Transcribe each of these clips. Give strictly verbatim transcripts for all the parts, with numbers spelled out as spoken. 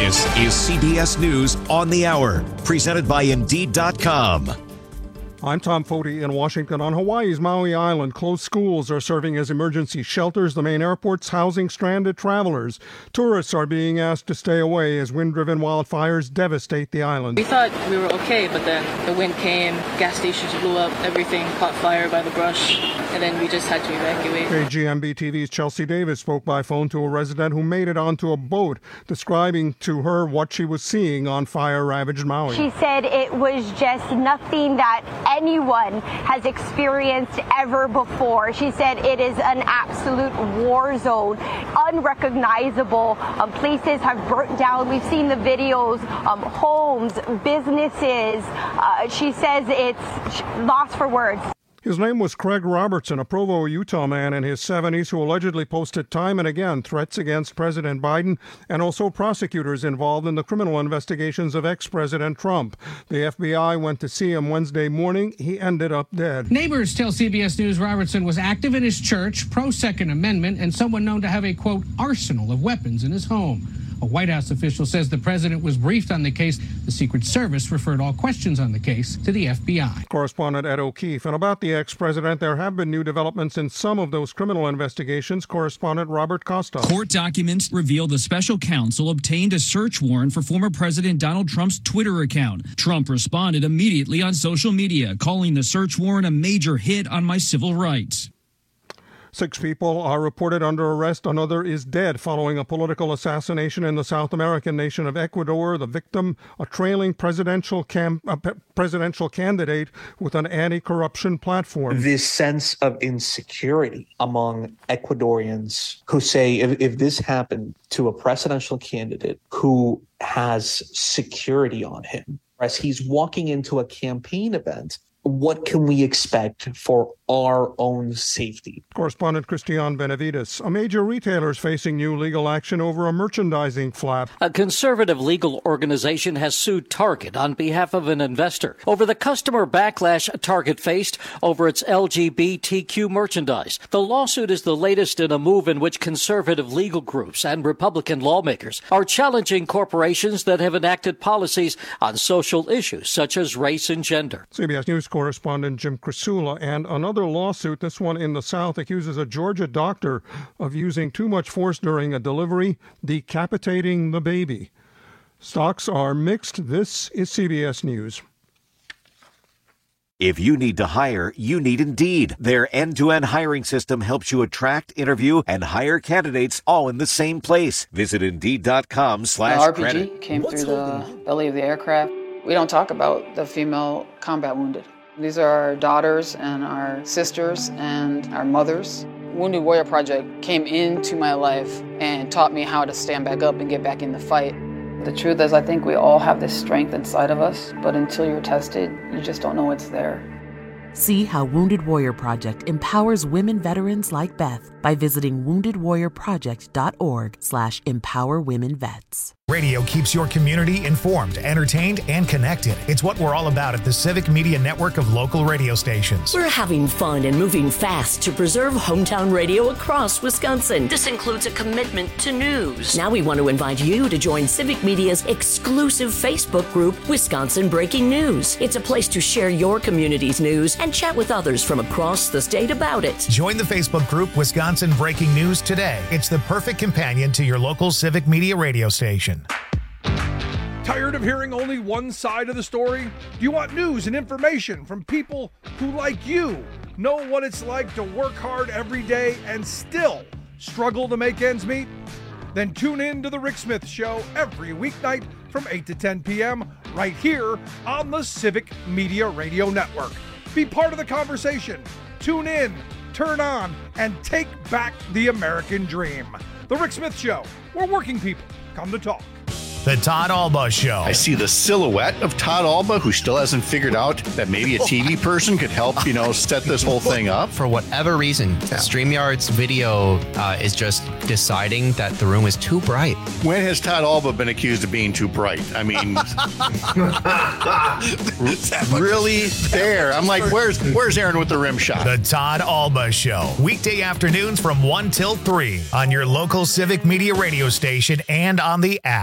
This is C B S News on the Hour, presented by Indeed dot com. I'm Tom Foti in Washington. On Hawaii's Maui Island, closed schools are serving as emergency shelters. The main airport's housing stranded travelers. Tourists are being asked to stay away as wind-driven wildfires devastate the island. We thought we were okay, but then the wind came, gas stations blew up, everything caught fire by the brush, and then we just had to evacuate. K G M B T V's Chelsea Davis spoke by phone to a resident who made it onto a boat, describing to her what she was seeing on fire-ravaged Maui. She said it was just nothing that anyone has experienced ever before. She said it is an absolute war zone, unrecognizable. Um, places have burnt down. We've seen the videos, um, homes, businesses. Uh, she says it's lost for words. His name was Craig Robertson, a Provo, Utah man in his seventies who allegedly posted time and again threats against President Biden and also prosecutors involved in the criminal investigations of ex-President Trump. The F B I went to see him Wednesday morning. He ended up dead. Neighbors tell C B S News Robertson was active in his church, pro-Second Amendment, and someone known to have a, quote, arsenal of weapons in his home. A White House official says the president was briefed on the case. The Secret Service referred all questions on the case to the F B I. Correspondent Ed O'Keefe. And about the ex-president, there have been new developments in some of those criminal investigations. Correspondent Robert Costa. Court documents reveal the special counsel obtained a search warrant for former President Donald Trump's Twitter account. Trump responded immediately on social media, calling the search warrant a major hit on my civil rights. Six people are reported under arrest. Another is dead following a political assassination in the South American nation of Ecuador. The victim, a trailing presidential cam- a pe- presidential candidate with an anti-corruption platform. This sense of insecurity among Ecuadorians who say if, if this happened to a presidential candidate who has security on him, as he's walking into a campaign event, what can we expect for our own safety? Correspondent Christian Benavides. A major retailer is facing new legal action over a merchandising flap. A conservative legal organization has sued Target on behalf of an investor over the customer backlash Target faced over its L G B T Q merchandise. The lawsuit is the latest in a move in which conservative legal groups and Republican lawmakers are challenging corporations that have enacted policies on social issues such as race and gender. C B S News correspondent Jim Krasula. And another lawsuit, this one in the South, accuses a Georgia doctor of using too much force during a delivery, decapitating the baby. Stocks are mixed. This is C B S News. If you need to hire, you need Indeed. Their end-to-end hiring system helps you attract, interview, and hire candidates all in the same place. Visit Indeed.com slash R P G credit. came through the belly of the aircraft. We don't talk about the female combat wounded. These are our daughters and our sisters and our mothers. Wounded Warrior Project came into my life and taught me how to stand back up and get back in the fight. The truth is, I think we all have this strength inside of us, but until you're tested, you just don't know it's there. See how Wounded Warrior Project empowers women veterans like Beth by visiting wounded warrior project dot org slash empower women vets. Radio keeps your community informed, entertained, and connected. It's what we're all about at the Civic Media Network of local radio stations. We're having fun and moving fast to preserve hometown radio across Wisconsin. This includes a commitment to news. Now we want to invite you to join Civic Media's exclusive Facebook group, Wisconsin Breaking News. It's a place to share your community's news and chat with others from across the state about it. Join the Facebook group Wisconsin Breaking News today. It's the perfect companion to your local Civic Media radio station. Tired of hearing only one side of the story? Do you want news and information from people who, like you, know what it's like to work hard every day and still struggle to make ends meet? Then tune in to The Rick Smith Show every weeknight from eight to ten p.m. right here on the Civic Media Radio Network. Be part of the conversation. Tune in, turn on, and take back the American dream. The Rick Smith Show, where working people come to talk. The Todd Alba Show. I see the silhouette of Todd Alba, who still hasn't figured out that maybe a T V person could help, you know, set this whole thing up. For whatever reason, yeah. StreamYard's video uh, is just deciding that the room is too bright. When has Todd Alba been accused of being too bright? I mean, really there. I'm like, where's where's Aaron with the rim shot? The Todd Alba Show. Weekday afternoons from one till three on your local Civic Media radio station and on the app. Up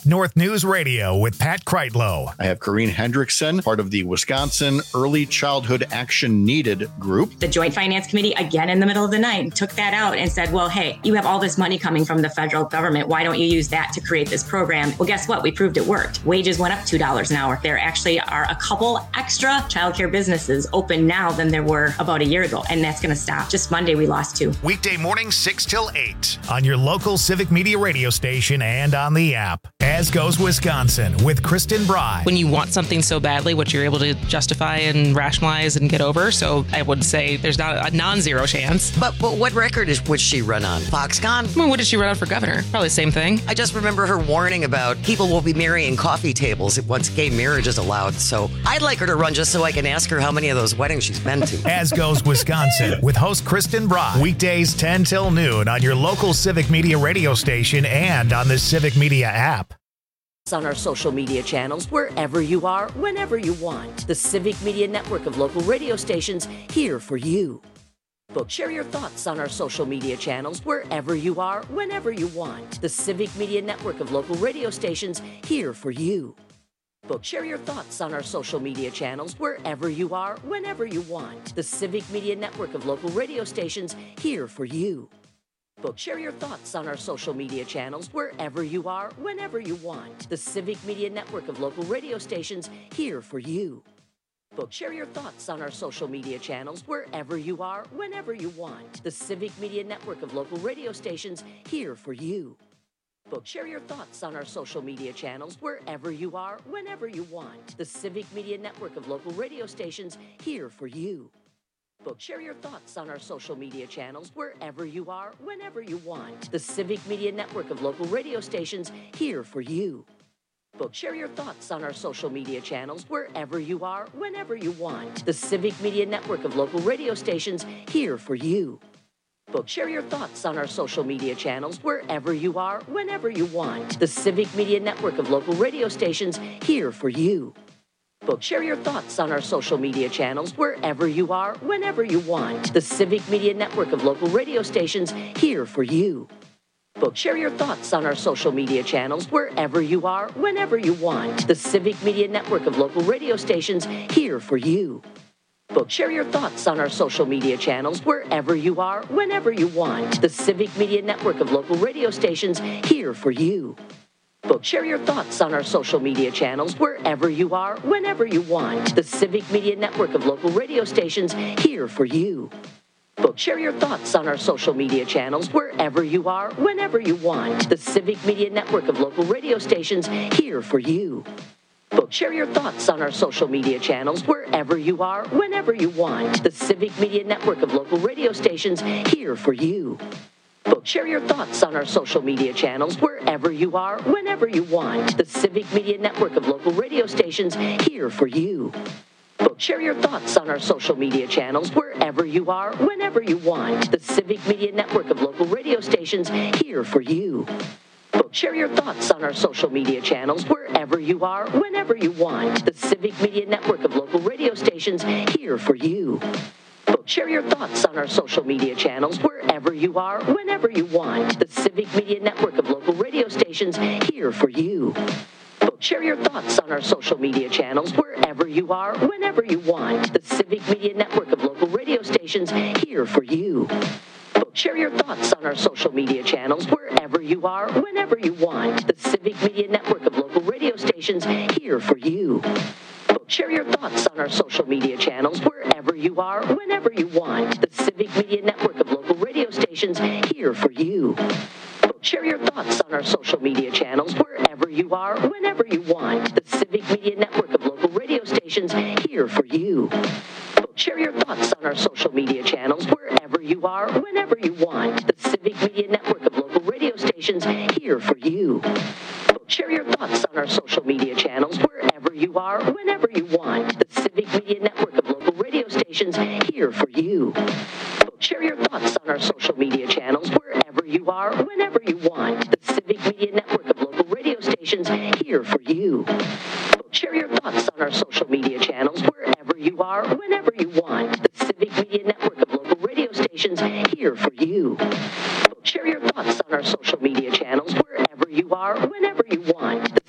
North News Radio with Pat Kreitlow. I have Corrine Hendrickson, part of the Wisconsin Early Childhood Action Needed group. The Joint Finance Committee, again in the middle of the night, took that out and said, well, hey, you have all this money coming from the federal government. Why don't you use that to create this program? Well, guess what? We proved it worked. Wages went up two dollars an hour. There actually are a couple extra childcare businesses open now than there were about a year ago, and that's going to stop. Just Monday, we lost two. Weekday mornings, six till eight on your local Civic Media radio station and on the app. As Goes Wisconsin with Kristen Bry. When you want something so badly, what you're able to justify and rationalize and get over. So I would say there's not a non-zero chance. But but what record is would she run on? Foxconn? Well, what did she run on for governor? Probably the same thing. I just remember her warning about people will be marrying coffee tables once gay marriage is allowed. So I'd like her to run just so I can ask her how many of those weddings she's been to. As Goes Wisconsin with host Kristen Bry. Weekdays ten till noon on your local Civic Media radio station and on the Civic Media app. On our social media channels, wherever you are, whenever you want. The Civic Media network of local radio stations here for you. Book, share your thoughts on our social media channels, wherever you are, whenever you want. The Civic Media network of local radio stations here for you. Book, share your thoughts on our social media channels, wherever you are, whenever you want. The Civic Media network of local radio stations here for you. Book, share your thoughts on our social media channels, wherever you are, whenever you want. The Civic Media network of local radio stations here for you. Book, share your thoughts on our social media channels, wherever you are, whenever you want. The Civic Media network of local radio stations here for you. Book, share your thoughts on our social media channels, wherever you are, whenever you want. The Civic Media network of local radio stations here for you. Book, share your thoughts on our social media channels, wherever you are, whenever you want. The Civic Media network of local radio stations here for you. Book, share your thoughts on our social media channels, wherever you are, whenever you want. The Civic Media network of local radio stations here for you. Book, share your thoughts on our social media channels, wherever you are, whenever you want. The Civic Media network of local radio stations here for you. Book, share your thoughts on our social media channels, wherever you are, whenever you want. The Civic Media network of local radio stations here for you. Book, share your thoughts on our social media channels, wherever you are, whenever you want. The Civic Media network of local radio stations here for you. Book, share your thoughts on our social media channels, wherever you are, whenever you want. The Civic Media network of local radio stations here for you. Book, share your thoughts on our social media channels, wherever you are, whenever you want. The Civic Media network of local radio stations here for you. Book, share your thoughts on our social media channels, wherever you are, whenever you want. The Civic Media network of local radio stations here for you. Book, share your thoughts on our social media channels, wherever you are, whenever you want. The Civic Media network of local radio stations here for you. Book, share your thoughts on our social media channels, wherever you are, whenever you want. The Civic Media network of local radio stations here for you. Book, share your thoughts on our social media channels, wherever you are, whenever you want. The Civic Media network of local radio stations here for you. Book, share your thoughts on our social media channels, wherever you are, whenever you want. The Civic Media network of local radio stations here for you. Book, share your thoughts on our social media channels, wherever you are, whenever you want. The Civic Media network of local radio stations here for you. Book, share your thoughts on our social media channels, wherever you are, whenever you want. The Civic Media network of local radio stations here for you. Book, share your thoughts on our social media channels, wherever you are, whenever you want. The Civic Media network of local radio stations here for you. Book, share your thoughts on our social media channels, wherever you are, whenever you want. The Civic Media network of local radio stations here for you. Book, share your thoughts on our social media channels, wherever you are, whenever you want. The Civic Media network of local radio stations here for you. Book, share your thoughts on our social media channels, wherever you are, whenever you want. The Civic Media network of local radio stations here for you. Book, share your thoughts on our social media channels, wherever you are, whenever you want. The Civic Media network of local radio stations here for you. Book, share your thoughts on our social media channels, wherever you are, whenever you want. The Civic Media network of local radio stations here for you. Book, share your thoughts on our social media channels, wherever you are, whenever you want. The Civic Media network of local radio stations here for you. Book, share your thoughts on our social media channels, wherever you are, whenever you want. The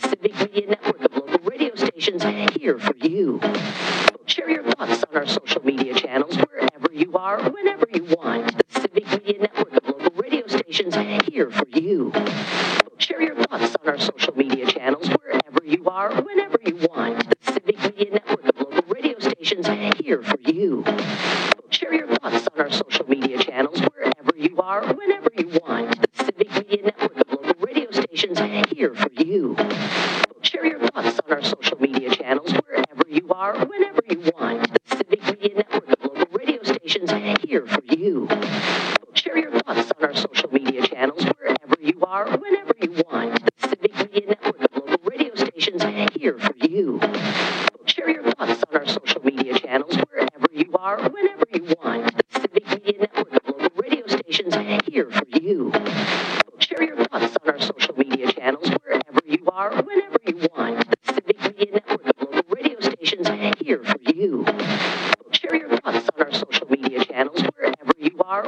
you are, whenever you want. The Civic Media Network of local radio stations here for you. Share your thoughts on our social media channels wherever you are, whenever you want. The Civic Media Network of local radio stations here for you. Share your thoughts on our social media channels wherever you are, whenever you want. The Civic Media Network of local radio stations here for you. Share your thoughts on our social media channels wherever you are, whenever you want. The Civic Media Network of local radio stations here for you. Share your thoughts on our social media channels wherever you are, whenever you want. The Civic Media Network of local radio stations here for you. Share your thoughts on our social media channels wherever you are, whenever you want. The Civic Media Network of local radio stations here for you. Share your thoughts on our social media channels wherever you are, whenever you want. The Civic Media Network of local radio stations here for you. Share your thoughts on our social media channels wherever you are,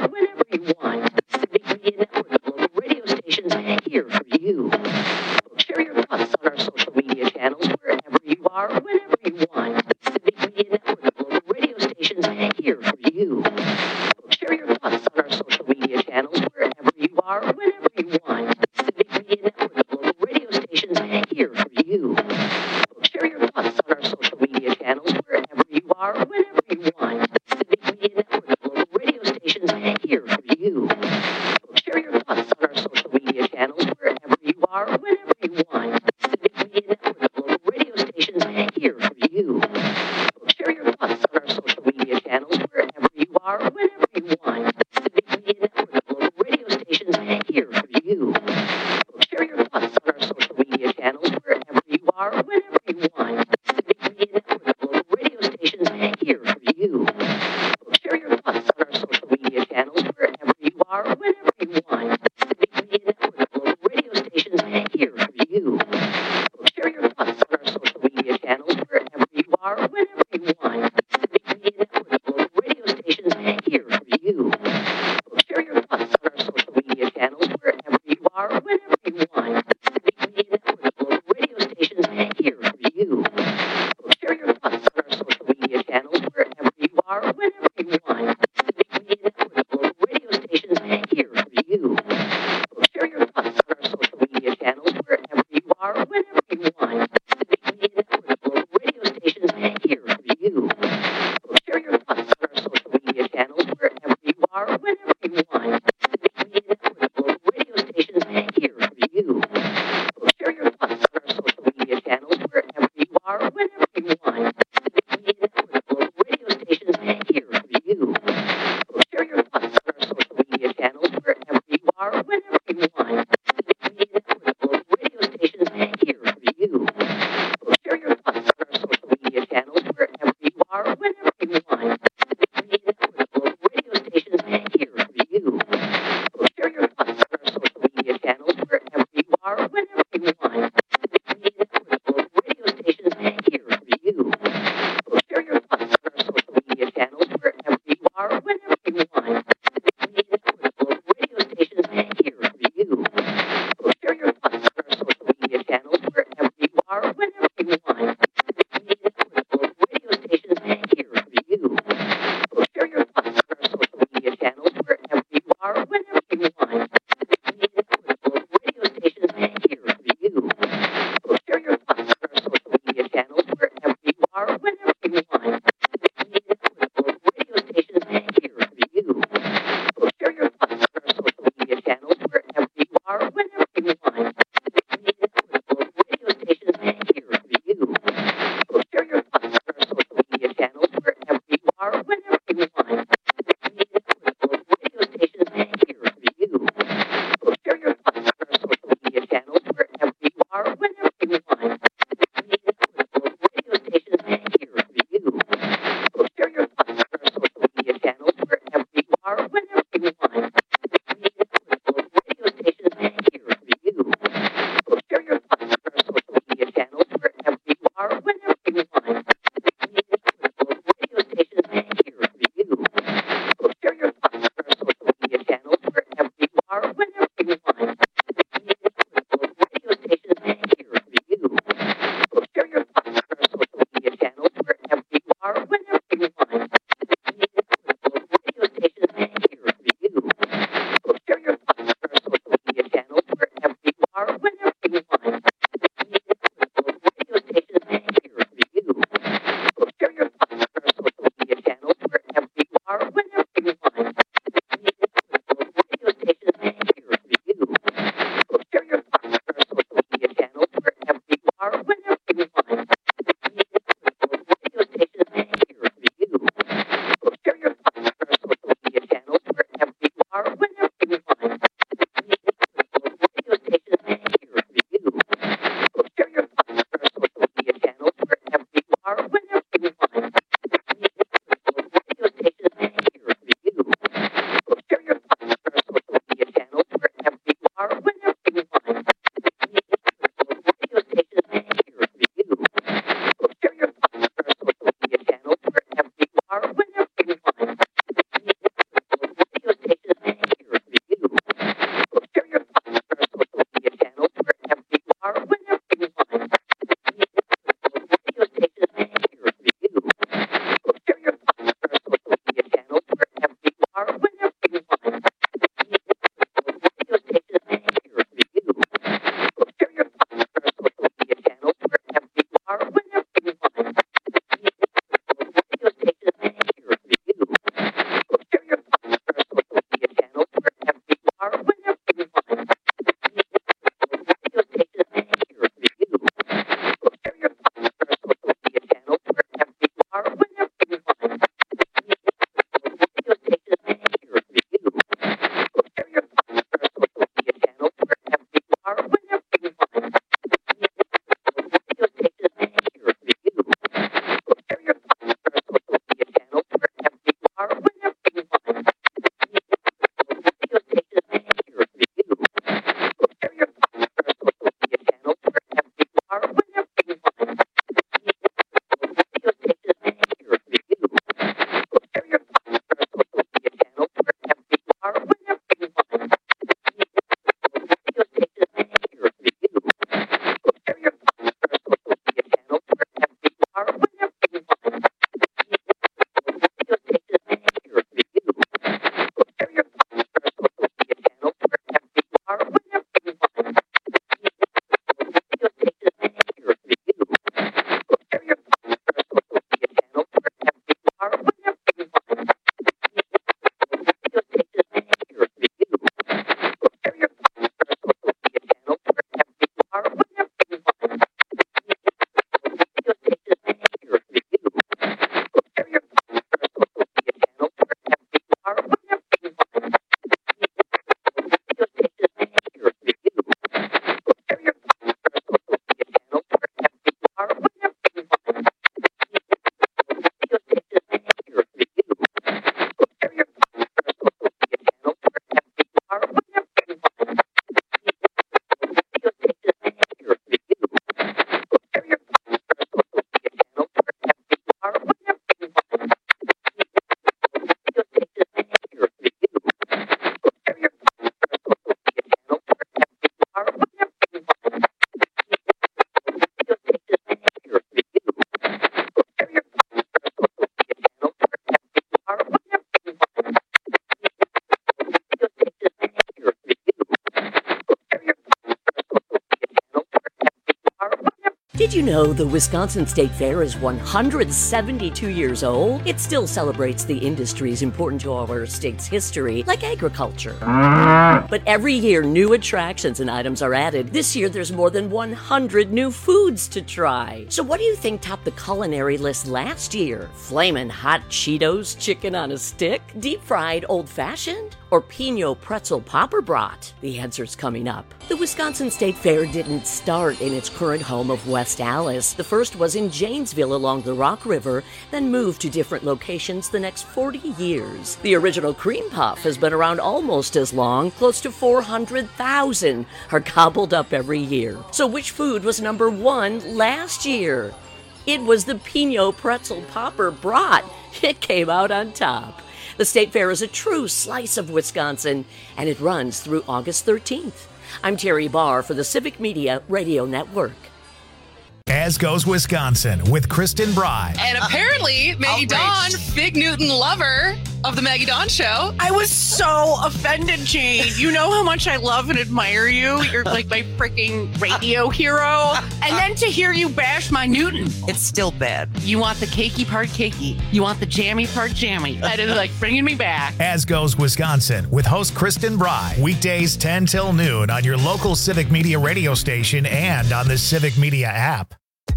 Did you know the Wisconsin State Fair is one hundred seventy-two years old? It still celebrates the industries important to our state's history, like agriculture. But every year, new attractions and items are added. This year, there's more than one hundred new foods to try. So what do you think topped the culinary list last year? Flamin' hot Cheetos chicken on a stick? Deep-fried old-fashioned? Or Pinot pretzel popper brat? The answer's coming up. The Wisconsin State Fair didn't start in its current home of West Allis. The first was in Janesville along the Rock River, then moved to different locations the next forty years. The original cream puff has been around almost as long. Close to four hundred thousand are gobbled up every year. So which food was number one last year? It was the Pinot pretzel popper brat. It came out on top. The State Fair is a true slice of Wisconsin, and it runs through August thirteenth. I'm Terry Barr for the Civic Media Radio Network. As Goes Wisconsin with Kristen Bry. And apparently, Maggie Dawn, Big Newton lover of the Maggie Dawn Show. I was so offended, Jane. You know how much I love and admire you. You're like my freaking radio hero. And then to hear you bash my Newton. It's still bad. You want the cakey part cakey. You want the jammy part jammy. That is like bringing me back. As Goes Wisconsin with host Kristen Bry. Weekdays ten till noon on your local Civic Media radio station and on the Civic Media app.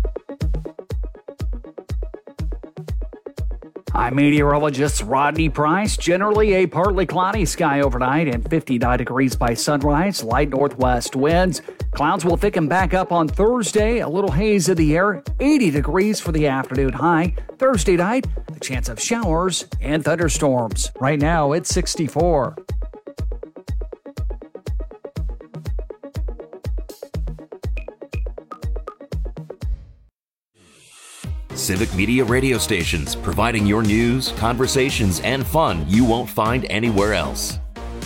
I'm meteorologist Rodney Price. Generally a partly cloudy sky overnight and fifty-nine degrees by sunrise. Light northwest winds. Clouds will thicken back up on Thursday. A little haze in the air. eighty degrees for the afternoon high. Thursday night, a chance of showers and thunderstorms. Right now, it's sixty-four. Civic Media radio stations, providing your news, conversations, and fun you won't find anywhere else.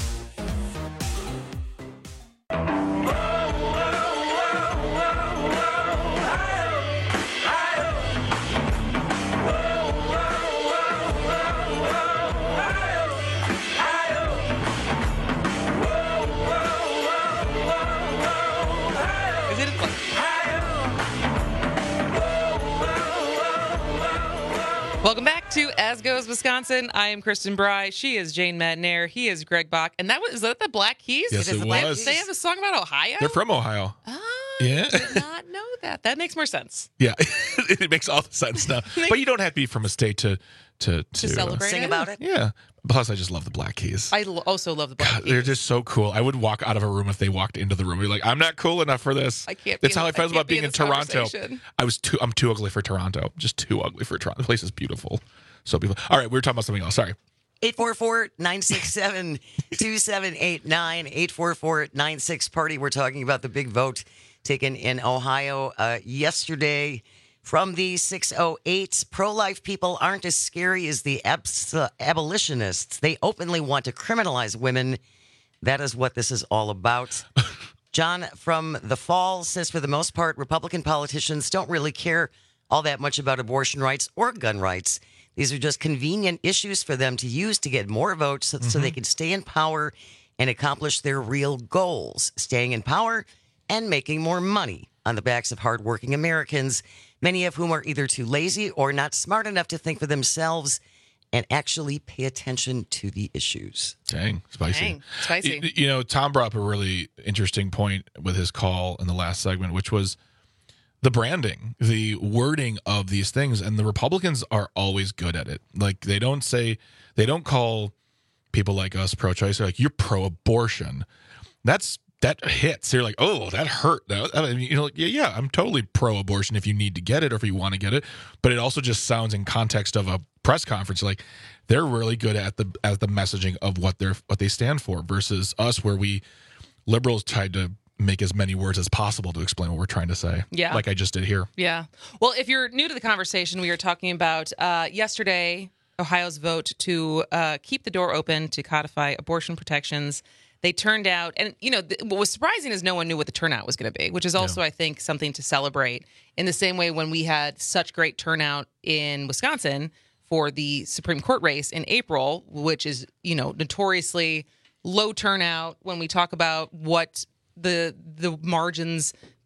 Welcome back to As Goes Wisconsin. I am Kristen Bry. She is Jane Madnair. He is Greg Bach. And that was, is that the Black Keys? Yes, it, is it the Black was. Keys. They have a song about Ohio? They're from Ohio. Oh, yeah. I did not know that. That makes more sense. Yeah, it makes all the sense now. But you don't have to be from a state to to to, To celebrate Sing it? about it? Yeah. Plus, I just love the Black Keys. I lo- also love the Black God, Keys. they're just so cool. I would walk out of a room if they walked into the room. You're like, I'm not cool enough for this. I can't be That's in how I this- I felt can't about be being in in this Toronto. conversation. I was too. I'm too ugly for Toronto. Just too ugly for Toronto. The place is beautiful. So beautiful. All right, we were talking about something else. Sorry. eight four four, nine six seven, two seven eight nine, eight four four, nine six party. We're talking about the big vote taken in Ohio uh, yesterday from the six oh eight. Pro-life people aren't as scary as the abs- uh, abolitionists. They openly want to criminalize women. That is what this is all about. John from the Falls says, for the most part, Republican politicians don't really care all that much about abortion rights or gun rights. These are just convenient issues for them to use to get more votes so, so they can stay in power and accomplish their real goals, staying in power and making more money on the backs of hardworking Americans, many of whom are either too lazy or not smart enough to think for themselves and actually pay attention to the issues. Dang, spicy. Dang, spicy. You, you know, Tom brought up a really interesting point with his call in the last segment, which was the branding, the wording of these things. And the Republicans are always good at it. Like, they don't say, they don't call people like us pro-choice. They're like, you're pro-abortion. That's, that hits. They're like, oh, that hurt. I mean, you know, like, yeah, yeah, I'm totally pro-abortion if you need to get it or if you want to get it. But it also just sounds in context of a press conference, like they're really good at the at the messaging of what they're what they stand for versus us, where we liberals tried to make as many words as possible to explain what we're trying to say. Yeah. Like I just did here. Yeah. Well, if you're new to the conversation, we were talking about uh, yesterday, Ohio's vote to uh, keep the door open to codify abortion protections. They turned out, and you know, th- what was surprising is no one knew what the turnout was going to be, which is also, yeah. I think, something to celebrate. In the same way, when we had such great turnout in Wisconsin for the Supreme Court race in April, which is, you know, notoriously low turnout when we talk about what the the margins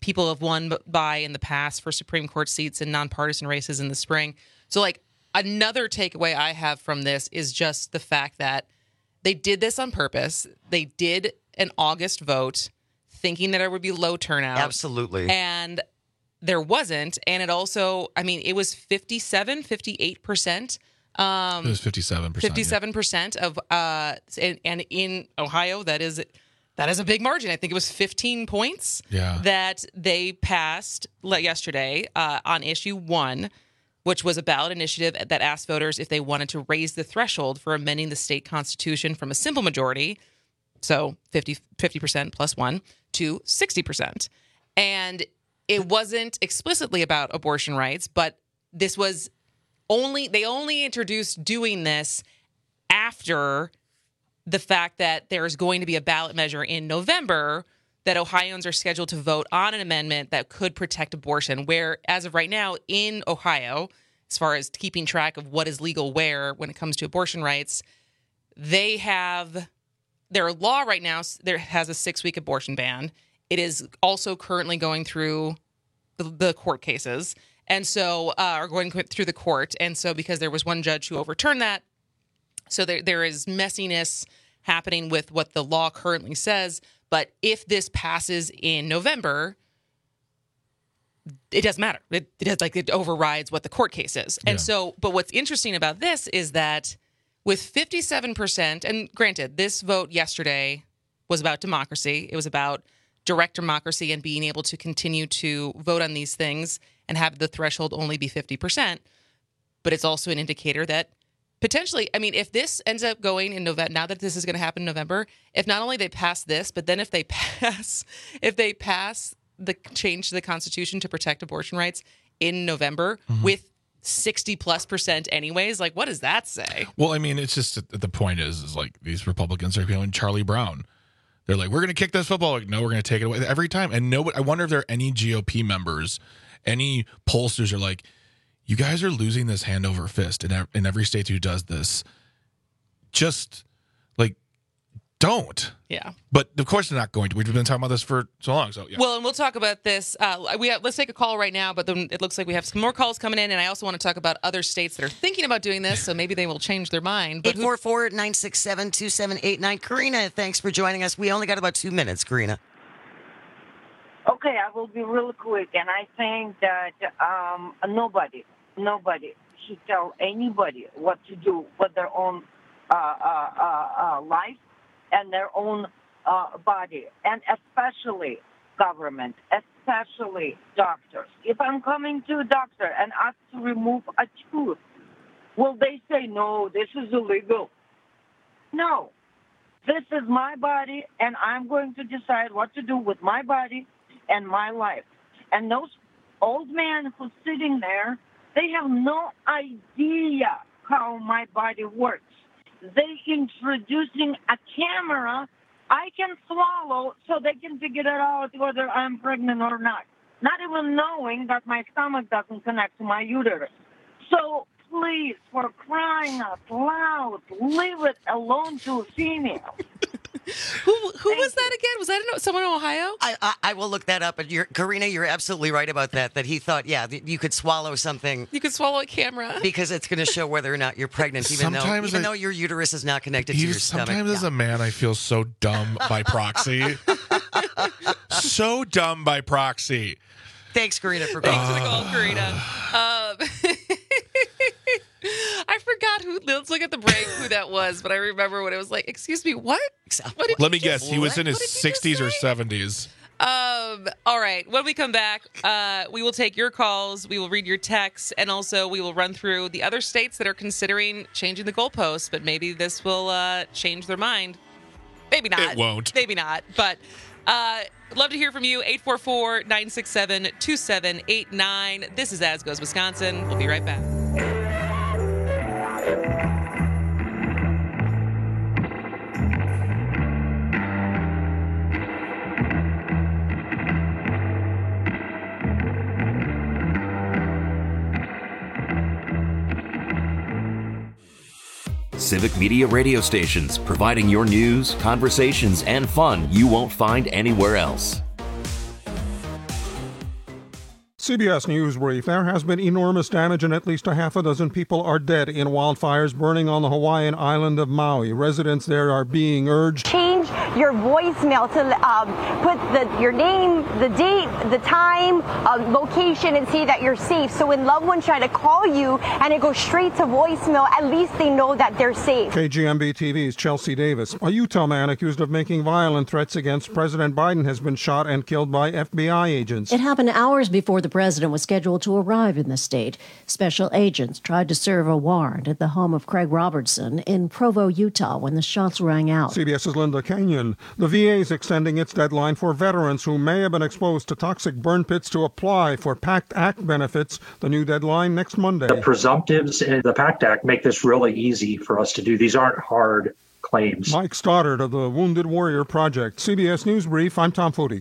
people have won by in the past for Supreme Court seats and nonpartisan races in the spring. So, like, another takeaway I have from this is just the fact that they did this on purpose. They did an August vote thinking that there would be low turnout. Absolutely. And there wasn't. And it also, I mean, it was fifty-seven, fifty-eight percent. Um, it was fifty-seven percent. fifty-seven percent yeah. of, uh, and, and in Ohio, that is that is a big margin. I think it was fifteen points yeah. that they passed yesterday uh, on issue one, which was a ballot initiative that asked voters if they wanted to raise the threshold for amending the state constitution from a simple majority, so fifty percent plus one, to sixty percent. And it wasn't explicitly about abortion rights, but this was only, they only introduced doing this after the fact that there's going to be a ballot measure in November that Ohioans are scheduled to vote on an amendment that could protect abortion, where as of right now in Ohio, as far as keeping track of what is legal where when it comes to abortion rights, they have, their law right now there has a six-week abortion ban. It is also currently going through the, the court cases, and so, uh, are going through the court. And so because there was one judge who overturned that, so there there is messiness happening with what the law currently says. But if this passes in November, it doesn't matter. It, it has, like, it overrides what the court case is. And yeah. so, but what's interesting about this is that with fifty-seven percent, and granted, this vote yesterday was about democracy. It was about direct democracy and being able to continue to vote on these things and have the threshold only be fifty percent. But it's also an indicator that potentially, I mean, if this ends up going in November, now that this is going to happen in November, if not only they pass this, but then if they pass, if they pass the change to the Constitution to protect abortion rights in November mm-hmm. with sixty plus percent anyways, like, what does that say? Well, I mean, it's just, the point is, is like, these Republicans are feeling Charlie Brown. They're like, we're going to kick this football. Like, no, we're going to take it away every time. And no, I wonder if there are any G O P members, any pollsters are like, you guys are losing this hand over fist in, in every state who does this. Just, like, don't. Yeah. But, of course, they're not going to. We've been talking about this for so long. So, yeah. Well, and we'll talk about this. Uh, we have, let's take a call right now, but then it looks like we have some more calls coming in, and I also want to talk about other states that are thinking about doing this, so maybe they will change their mind. eight four four, nine six seven, two seven eight nine. Karina, thanks for joining us. We only got about two minutes, Karina. Okay, I will be really quick, and I think that um, nobody, nobody should tell anybody what to do with their own uh, uh, uh, uh, life and their own uh, body, and especially government, especially doctors. If I'm coming to a doctor and asked to remove a tooth, will they say, no, this is illegal? No. This is my body, and I'm going to decide what to do with my body and my life. And those old men who's sitting there, they have no idea how my body works. They introducing a camera I can swallow so they can figure it out whether I'm pregnant or not. Not even knowing that my stomach doesn't connect to my uterus. So please, for crying out loud, leave it alone to a female. Who who Thank was that again? Was that in, someone in Ohio? I, I I will look that up. But you're, Karina, you're absolutely right about that. That he thought, yeah, you could swallow something. You could swallow a camera because it's going to show whether or not you're pregnant, even sometimes though even I, though your uterus is not connected to your stomach. Sometimes as yeah. a man, I feel so dumb by proxy. So dumb by proxy. Thanks, Karina, for being Thanks for the call, Karina. Um, I forgot who. Let's look at the break. Who that was? But I remember when it was like, "Excuse me, what?" what Let me guess. He was in his sixties or seventies. Um. All right. When we come back, uh, we will take your calls. We will read your texts, and also we will run through the other states that are considering changing the goalposts. But maybe this will uh, change their mind. Maybe not. It won't. Maybe not. But uh, love to hear from you. eight four four, nine six seven, two seven eight nine. This is As Goes Wisconsin. We'll be right back. Civic Media radio stations, providing your news, conversations, and fun you won't find anywhere else. C B S News Brief. There has been enormous damage and at least a half a dozen people are dead in wildfires burning on the Hawaiian island of Maui. Residents there are being urged. Change your voicemail to um, put the, your name, the date, the time, um, location, and say that you're safe. So when loved ones try to call you and it goes straight to voicemail, at least they know that they're safe. K G M B T V's Chelsea Davis. A Utah man accused of making violent threats against President Biden has been shot and killed by F B I agents. It happened hours before the president was scheduled to arrive in the state. Special agents tried to serve a warrant at the home of Craig Robertson in Provo, Utah, when the shots rang out. CBS's Linda Kenyon. The V A is extending its deadline for veterans who may have been exposed to toxic burn pits to apply for PACT Act benefits. The new deadline next Monday. The presumptives in the PACT Act make this really easy for us to do. These aren't hard claims. Mike Stoddard of the Wounded Warrior Project. C B S News Brief, I'm Tom Footy.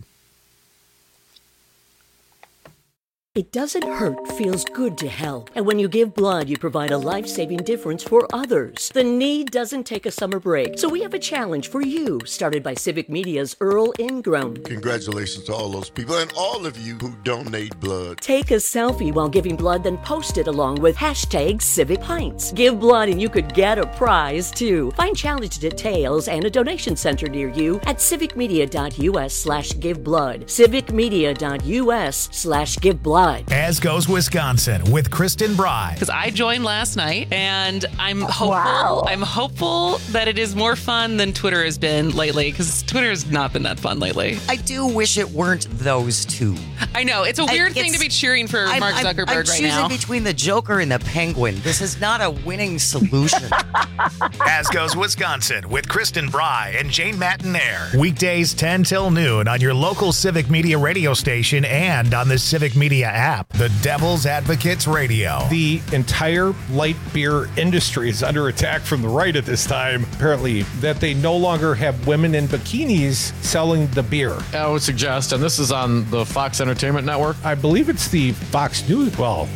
It doesn't hurt, feels good to help. And when you give blood, you provide a life-saving difference for others. The need doesn't take a summer break. So we have a challenge for you, started by Civic Media's Earl Ingram. Congratulations to all those people and all of you who donate blood. Take a selfie while giving blood, then post it along with hashtag Civic Pints. Give blood and you could get a prize, too. Find challenge details and a donation center near you at civicmedia.us slash give blood. civicmedia.us slash give blood. As goes Wisconsin with Kristen Bry. Because I joined last night, and I'm hopeful. Wow. I'm hopeful that it is more fun than Twitter has been lately. Because Twitter has not been that fun lately. I do wish it weren't those two. I know it's a weird I, thing to be cheering for I'm, Mark I'm, Zuckerberg I'm right choosing now. between the Joker and the Penguin. This is not a winning solution. As goes Wisconsin with Kristen Bry and Jane Matinaire. Weekdays ten till noon on your local Civic Media radio station and on the Civic Media app. The Devil's Advocates Radio. The entire light beer industry is under attack from the right at this time. Apparently, that they no longer have women in bikinis selling the beer. I would suggest, and this is on the Fox Entertainment Network. I believe it's the Fox News. Well,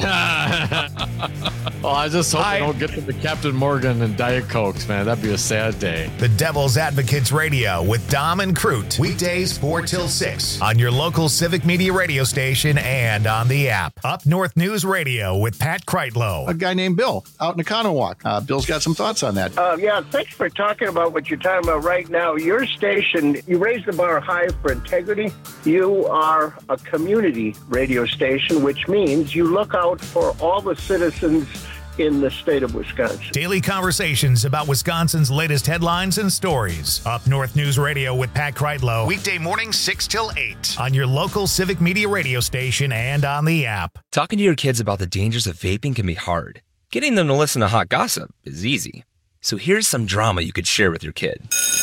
well, I just hope I, they don't get to the Captain Morgan and Diet Cokes, man. That'd be a sad day. The Devil's Advocates Radio with Dom and Crute. Weekdays four till six on your local Civic Media radio station and on the app. Up North News Radio with Pat Kreitlow. A guy named Bill out in Economowoc. Uh, Bill's got some thoughts on that. Uh, yeah, thanks for talking about what you're talking about right now. Your station, you raise the bar high for integrity. You are a community radio station, which means you look out for all the citizens in the state of Wisconsin. Daily conversations about Wisconsin's latest headlines and stories. Up North News Radio with Pat Kreitlow. Weekday mornings six till eight on your local Civic Media radio station and on the app. Talking to your kids about the dangers of vaping can be hard. Getting them to listen to hot gossip is easy. So here's some drama you could share with your kid.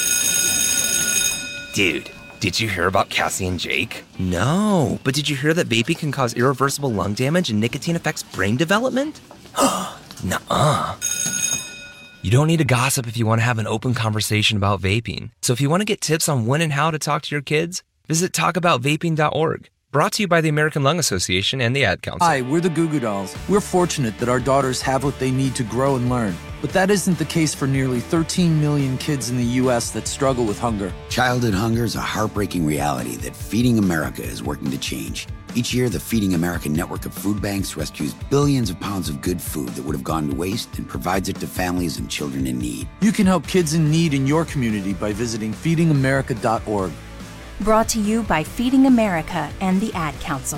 Dude, did you hear about Cassie and Jake? No, but did you hear that vaping can cause irreversible lung damage and nicotine affects brain development? Nuh-uh. You don't need to gossip if you want to have an open conversation about vaping. So if you want to get tips on when and how to talk to your kids, visit talk about vaping dot org. Brought to you by the American Lung Association and the Ad Council. Hi, we're the Goo Goo Dolls. We're fortunate that our daughters have what they need to grow and learn. But that isn't the case for nearly thirteen million kids in the U S that struggle with hunger. Childhood hunger is a heartbreaking reality that Feeding America is working to change. Each year, the Feeding America network of food banks rescues billions of pounds of good food that would have gone to waste and provides it to families and children in need. You can help kids in need in your community by visiting feeding america dot org. Brought to you by Feeding America and the Ad Council.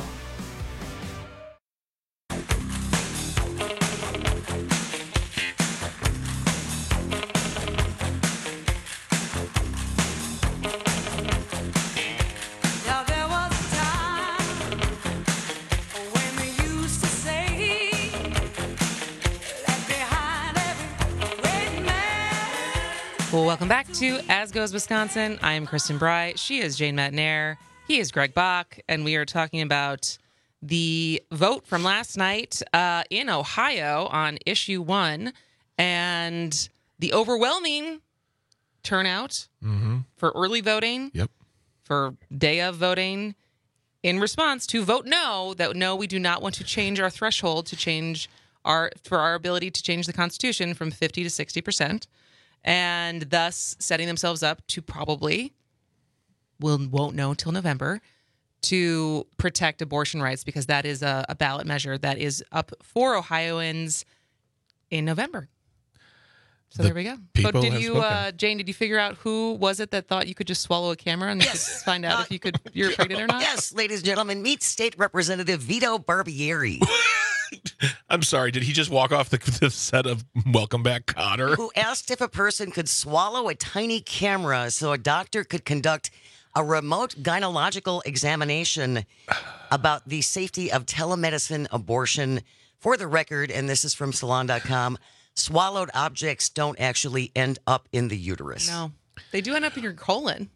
Welcome back to As Goes Wisconsin. I am Kristen Bry. She is Jane Matinaire. He is Greg Bach. And we are talking about the vote from last night uh, in Ohio on issue one and the overwhelming turnout mm-hmm. for early voting, yep. for day of voting, in response to vote no, that no, we do not want to change our threshold to change our, for our ability to change the Constitution from fifty to sixty percent. And thus setting themselves up to probably, we'll, won't know till November, to protect abortion rights because that is a, a ballot measure that is up for Ohioans in November. So The there we go. people So did have you, spoken. uh, Jane, did you figure out who was it that thought you could just swallow a camera and yes. could find out if you could you're pregnant or not? Yes, ladies and gentlemen, meet State Representative Vito Barbieri. I'm sorry, did he just walk off the, the set of Welcome Back, Kotter? Who asked if a person could swallow a tiny camera so a doctor could conduct a remote gynecological examination about the safety of telemedicine abortion. For the record, and this is from salon dot com, swallowed objects don't actually end up in the uterus. No, they do end up in your colon.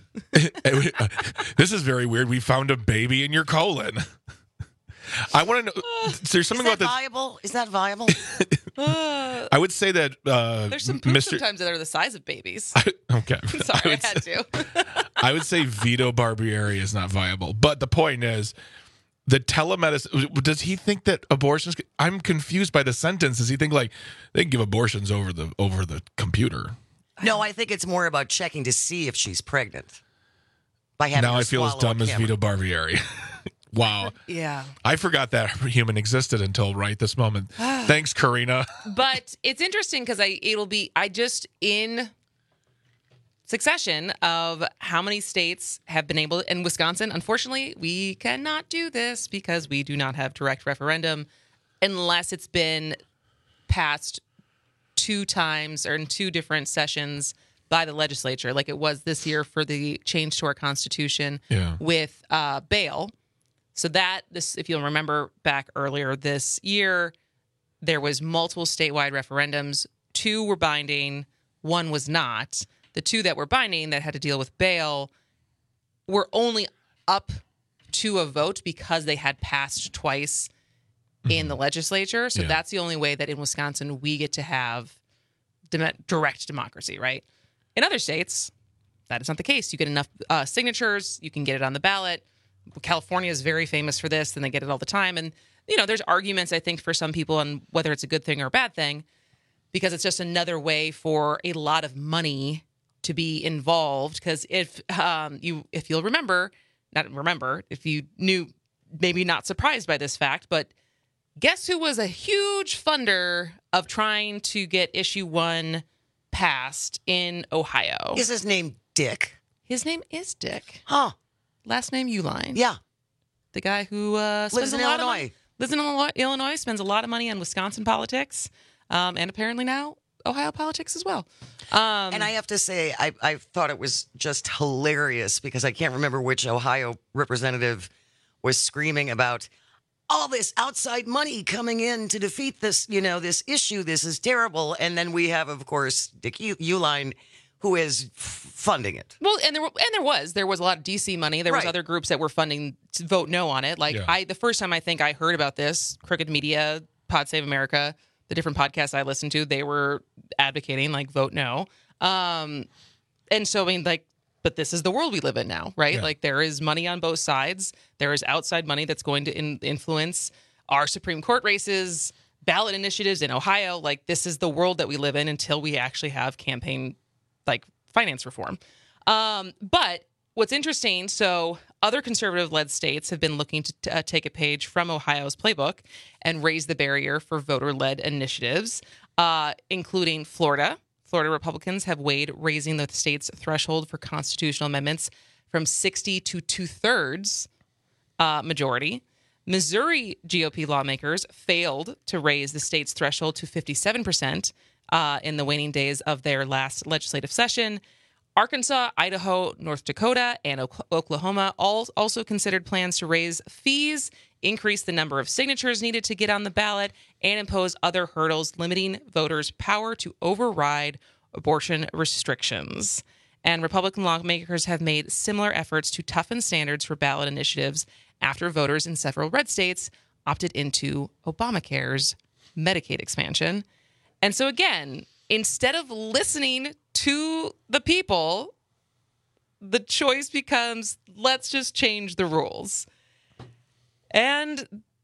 This is very weird. We found a baby in your colon. I want to know. There's something Is that about this. viable? Is that viable? I would say that uh, There's some poops Mister sometimes that are the size of babies. Okay. Sorry, I, would I had say, to. I would say Vito Barbieri is not viable. But the point is, the telemedicine, does he think that abortions, I'm confused by the sentence. Does he think like they can give abortions over the over the computer? No, I think it's more about checking to see if she's pregnant. By having Now her I feel as swallow a dumb as camera. Vito Barbieri. Wow. Yeah. I forgot that human existed until right this moment. Thanks, Karina. But it's interesting because I it'll be I just in succession of how many states have been able in Wisconsin. Unfortunately, we cannot do this because we do not have direct referendum unless it's been passed two times or in two different sessions by the legislature, like it was this year for the change to our Constitution Yeah. with uh, bail. So that this, if you'll remember back earlier this year, there was multiple statewide referendums. Two were binding, one was not. The two that were binding that had to deal with bail were only up to a vote because they had passed twice in the legislature. So Yeah. that's the only way that in Wisconsin we get to have dem- direct democracy, right? In other states, that is not the case. You get enough uh, signatures, you can get it on the ballot. California is very famous for this, and they get it all the time. And, you know, there's arguments, I think, for some people on whether it's a good thing or a bad thing, because it's just another way for a lot of money to be involved. Because if um, you, if you'll remember, not remember, if you knew, maybe not surprised by this fact, but guess who was a huge funder of trying to get issue one passed in Ohio? Is his name Dick? His name is Dick. Huh. Last name Uline. Yeah. The guy who uh, spends Lives in a lot Illinois. Of money, lives in Illinois, Illinois, spends a lot of money on Wisconsin politics, um, and apparently now Ohio politics as well. Um, And I have to say, I, I thought it was just hilarious because I can't remember which Ohio representative was screaming about all this outside money coming in to defeat this, you know, this issue. This is terrible. And then we have, of course, Dick U- Uline, who is f- funding it. Well, and there were- and there was there was a lot of D C money. There was Right. other groups that were funding to vote no on it. Like Yeah. I, the first time I think I heard about this, Crooked Media, Pod Save America, the different podcasts I listened to, they were advocating like vote no. Um, and so I mean, like, but this is the world we live in now, right? Yeah. Like there is money on both sides. There is outside money that's going to in- influence our Supreme Court races, ballot initiatives in Ohio. Like this is the world that we live in until we actually have campaign like finance reform. Um, but what's interesting, so other conservative-led states have been looking to uh, take a page from Ohio's playbook and raise the barrier for voter-led initiatives, uh, including Florida. Florida Republicans have weighed raising the state's threshold for constitutional amendments from sixty to two-thirds uh, majority. Missouri G O P lawmakers failed to raise the state's threshold to fifty-seven percent uh, in the waning days of their last legislative session. Arkansas, Idaho, North Dakota, and O- Oklahoma all also considered plans to raise fees, increase the number of signatures needed to get on the ballot, and impose other hurdles limiting voters' power to override abortion restrictions. And Republican lawmakers have made similar efforts to toughen standards for ballot initiatives after voters in several red states opted into Obamacare's Medicaid expansion. And so again, instead of listening to the people, the choice becomes, let's just change the rules. And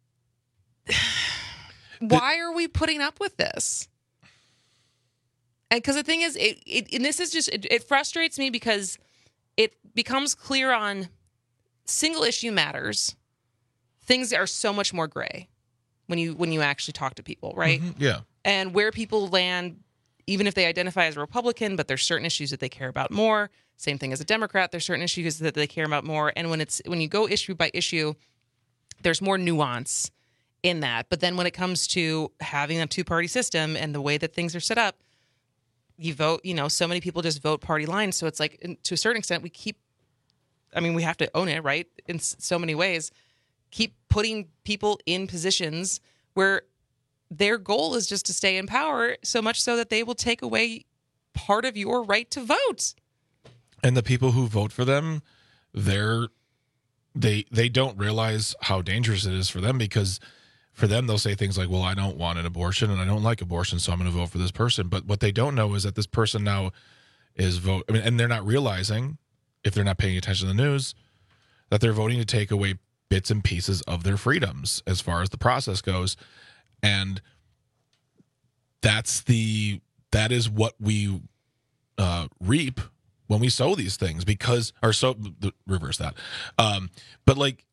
why are we putting up with this? And because the thing is, it, it and this is just, it, it frustrates me because it becomes clear on single issue matters, things are so much more gray when you when you actually talk to people, right? Mm-hmm. Yeah. And where people land, even if they identify as a Republican, but there's certain issues that they care about more. Same thing as a Democrat. There's certain issues that they care about more. And when it's when you go issue by issue, there's more nuance in that. But then when it comes to having a two-party system and the way that things are set up, you vote, you know, so many people just vote party lines. So it's like, to a certain extent, we keep, I mean, we have to own it, right? In so many ways, keep putting people in positions where their goal is just to stay in power, so much so that they will take away part of your right to vote. And the people who vote for them, they're they they don't realize how dangerous it is for them, because for them they'll say things like, well, I don't want an abortion and I don't like abortion, so I'm going to vote for this person. But what they don't know is that this person now is vote I mean, and they're not realizing, if they're not paying attention to the news, that they're voting to take away bits and pieces of their freedoms as far as the process goes. And that's the that is what we uh, reap when we sow these things, because or so the, reverse that. Um, but like,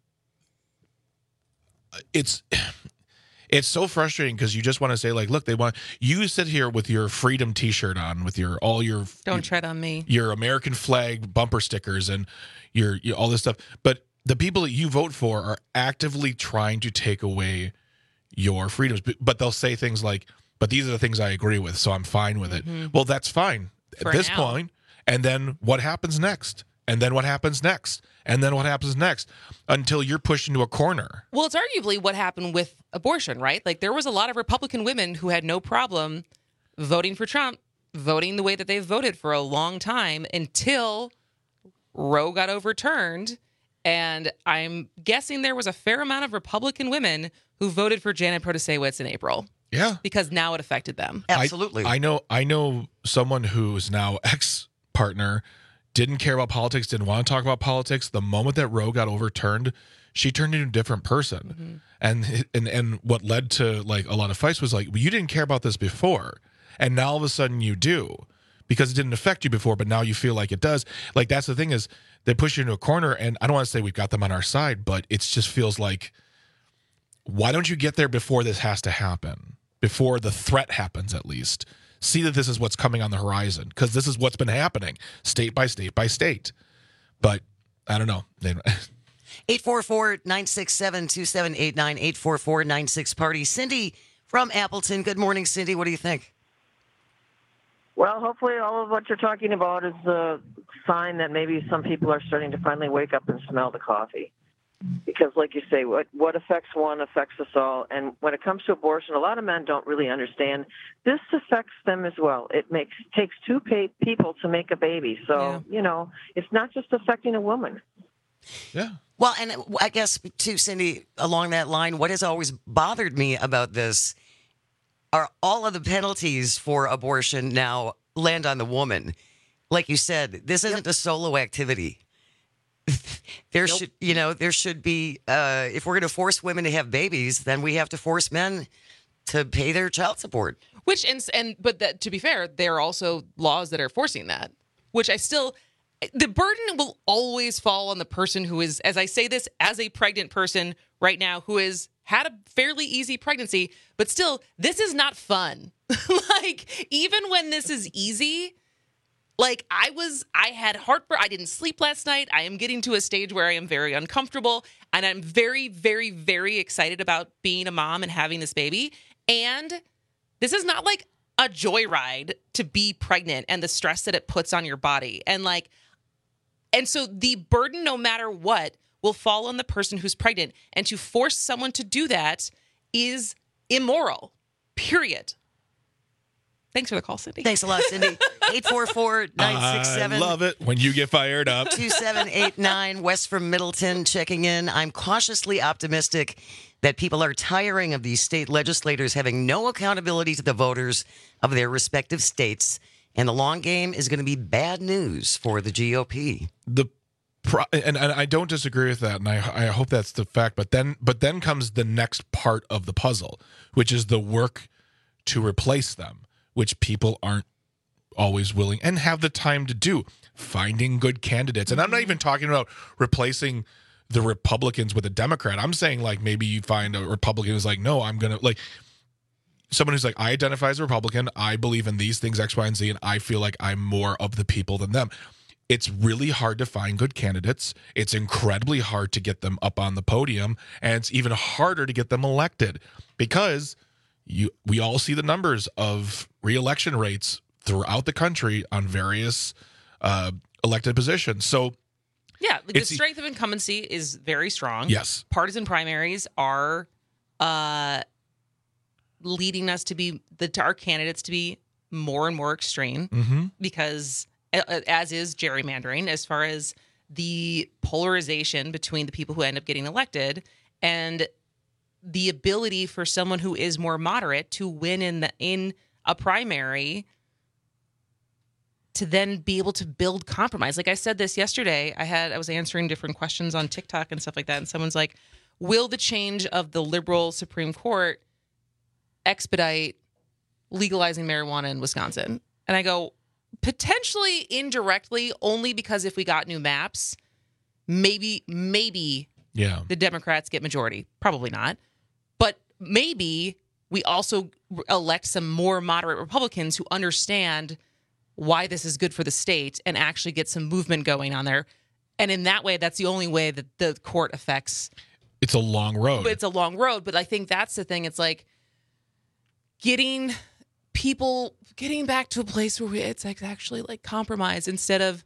it's it's so frustrating, because you just want to say, like, look, they want you sit here with your freedom T-shirt on, with your all your don't your, tread on me, your American flag bumper stickers and your, your all this stuff, but the people that you vote for are actively trying to take away your freedoms. But they'll say things like, but these are the things I agree with, so I'm fine with it. Mm-hmm. Well, that's fine For at this now. point. And then what happens next? And then what happens next? And then what happens next? Until you're pushed into a corner. Well, it's arguably what happened with abortion, right? Like, there was a lot of Republican women who had no problem voting for Trump, voting the way that they've voted for a long time, until Roe got overturned. And I'm guessing there was a fair amount of Republican women who voted for Janet Protasewicz in April. Yeah. Because now it affected them. Absolutely. I, I know I know someone who's now ex-partner, didn't care about politics, didn't want to talk about politics. The moment that Roe got overturned, she turned into a different person. Mm-hmm. And and and what led to like a lot of fights was like, well, you didn't care about this before, and now all of a sudden you do, because it didn't affect you before, but now you feel like it does. Like, that's the thing, is they push you into a corner, and I don't want to say we've got them on our side, but it just feels like, why don't you get there before this has to happen? Before the threat happens, at least. See that this is what's coming on the horizon, because this is what's been happening state by state by state. But I don't know. eight four four, nine six seven, two seven eight nine, eight four four, nine six party. Cindy from Appleton. Good morning, Cindy. What do you think? Well, hopefully all of what you're talking about is a sign that maybe some people are starting to finally wake up and smell the coffee. Because, like you say, what what affects one affects us all. And when it comes to abortion, a lot of men don't really understand. This affects them as well. It makes takes two pay, people to make a baby. So, yeah. you know, it's not just affecting a woman. Yeah. Well, and I guess, too, Cindy, along that line, what has always bothered me about this are all of the penalties for abortion now land on the woman. Like you said, this isn't yep. a solo activity. There nope. should, you know, there should be, uh, if we're going to force women to have babies, then we have to force men to pay their child support. Which, and, and but that, to be fair, there are also laws that are forcing that, which I still, the burden will always fall on the person who is, as I say this, as a pregnant person right now, who has had a fairly easy pregnancy, but still, this is not fun. Like, even when this is easy, like, I was, I had heartburn. I didn't sleep last night. I am getting to a stage where I am very uncomfortable, and I'm very, very, very excited about being a mom and having this baby. And this is not like a joyride to be pregnant and the stress that it puts on your body. And like, and so the burden, no matter what, will fall on the person who's pregnant. And to force someone to do that is immoral, period. Thanks for the call, Cindy. Thanks a lot, Cindy. eight four four, nine six seven. I love it when you get fired up. two seven eight nine, West from Middleton checking in. I'm cautiously optimistic that people are tiring of these state legislators having no accountability to the voters of their respective states. And the long game is going to be bad news for the G O P. The pro- and, and I don't disagree with that, and I, I hope that's the fact. But then, but then comes the next part of the puzzle, which is the work to replace them, which people aren't always willing and have the time to do. finding good candidates. And I'm not even talking about replacing the Republicans with a Democrat. I'm saying like maybe you find a Republican who's like, no, I'm going to like someone who's like, I identify as a Republican. I believe in these things, X, Y, and Z, and I feel like I'm more of the people than them. It's really hard to find good candidates. It's incredibly hard to get them up on the podium, and it's even harder to get them elected because you we all see the numbers of re-election rates throughout the country on various uh, elected positions. So yeah, the strength of incumbency is very strong. Yes. Partisan primaries are uh, leading us to be, the to our candidates to be more and more extreme mm-hmm. because, as is gerrymandering, as far as the polarization between the people who end up getting elected and the ability for someone who is more moderate to win in the, in a primary to then be able to build compromise. Like I said this yesterday, I had I was answering different questions on TikTok and stuff like that, and someone's like, will the change of the liberal Supreme Court expedite legalizing marijuana in Wisconsin? And I go, potentially indirectly, only because if we got new maps, maybe, maybe yeah. the Democrats get majority. Probably not. But maybe we also elect some more moderate Republicans who understand why this is good for the state and actually get some movement going on there. And in that way, that's the only way that the court affects. It's a long road. But it's a long road. But I think that's the thing. It's like getting people, getting back to a place where we, it's like actually like compromise instead of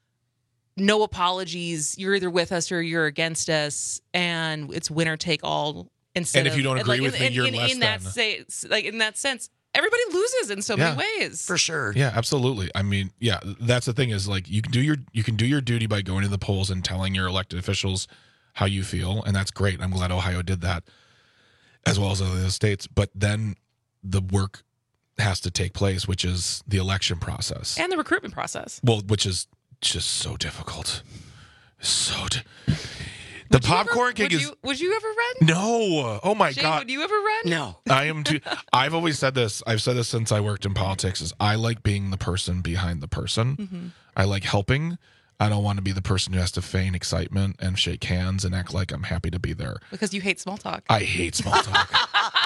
no apologies. You're either with us or you're against us. And it's winner take all. Instead and if of, you don't agree like, with in, me, in, you're in, less in than. That say, like in that sense, everybody loses in so Yeah. many ways. For sure. Yeah, absolutely. I mean, yeah, that's the thing is like you can do your you can do your duty by going to the polls and telling your elected officials how you feel, and that's great. I'm glad Ohio did that, as well as other states. But then the work has to take place, which is the election process And the recruitment process. Well, which is just so difficult. So. Di- The would popcorn ever, cake would is you, would you ever run? no. Oh my Shane, god! Would you ever run? No. I am too. I've always said this. I've said this since I worked in politics. Is I like being the person behind the person. Mm-hmm. I like helping. I don't want to be the person who has to feign excitement and shake hands and act like I'm happy to be there. Because you hate small talk. I hate small talk.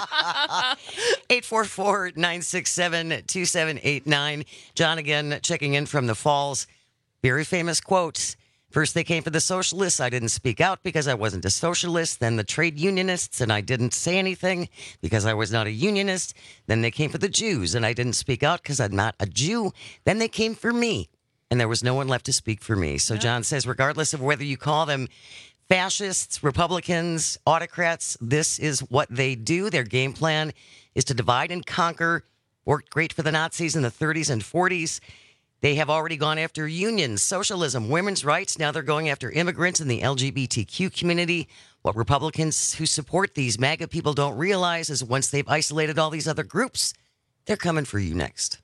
eight four four, nine six seven, two seven eight nine. John again checking in from the Falls. Very famous quotes. First, they came for the socialists. I didn't speak out because I wasn't a socialist. Then the trade unionists, and I didn't say anything because I was not a unionist. Then they came for the Jews, and I didn't speak out because I'm not a Jew. Then they came for me, and there was no one left to speak for me. So John says, regardless of whether you call them fascists, Republicans, autocrats, this is what they do. Their game plan is to divide and conquer. Worked great for the Nazis in the thirties and forties. They have already gone after unions, socialism, women's rights. Now they're going after immigrants and the L G B T Q community. What Republicans who support these MAGA people don't realize is once they've isolated all these other groups, they're coming for you next.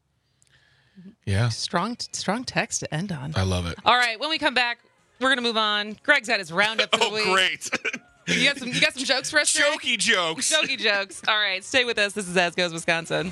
Yeah. Strong, strong text to end on. I love it. All right, when we come back, we're gonna move on. Greg's had his roundup for the Oh, week. great. You got some. You got some jokes for us, Greg? Jokey jokes. Jokey jokes. All right, stay with us. This is As Goes Wisconsin.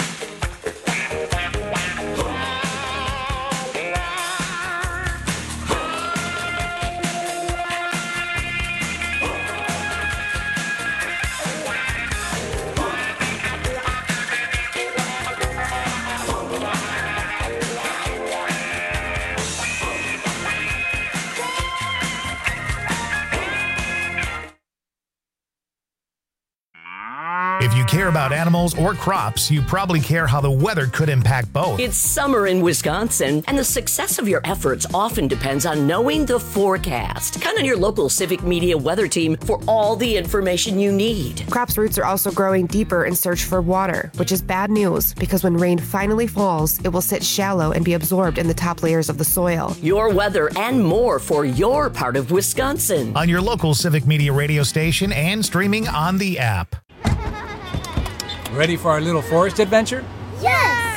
If you care about animals or crops, you probably care how the weather could impact both. It's summer in Wisconsin, and the success of your efforts often depends on knowing the forecast. Count on your local Civic Media weather team for all the information you need. Crops' roots are also growing deeper in search for water, which is bad news because when rain finally falls, it will sit shallow and be absorbed in the top layers of the soil. Your weather and more for your part of Wisconsin. On your local Civic Media radio station and streaming on the app. Ready for our little forest adventure? Yes!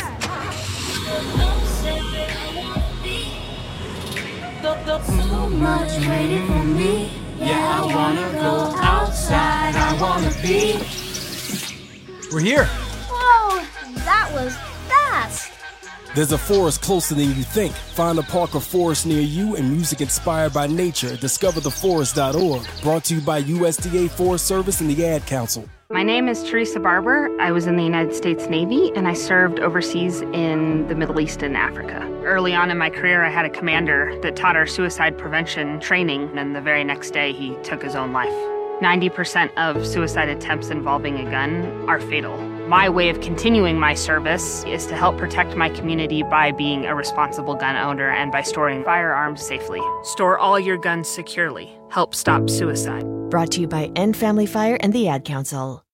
So much waiting for me. Yeah, I wanna go outside. I wanna be. We're here. Whoa, that was fast. There's a forest closer than you think. Find a park or forest near you and music inspired by nature. discover the forest dot org. Brought to you by U S D A Forest Service and the Ad Council. My name is Teresa Barber. I was in the United States Navy, and I served overseas in the Middle East and Africa. Early on in my career, I had a commander that taught our suicide prevention training, and the very next day, he took his own life. ninety percent of suicide attempts involving a gun are fatal. My way of continuing my service is to help protect my community by being a responsible gun owner and by storing firearms safely. Store all your guns securely. Help stop suicide. Brought to you by End Family Fire and the Ad Council.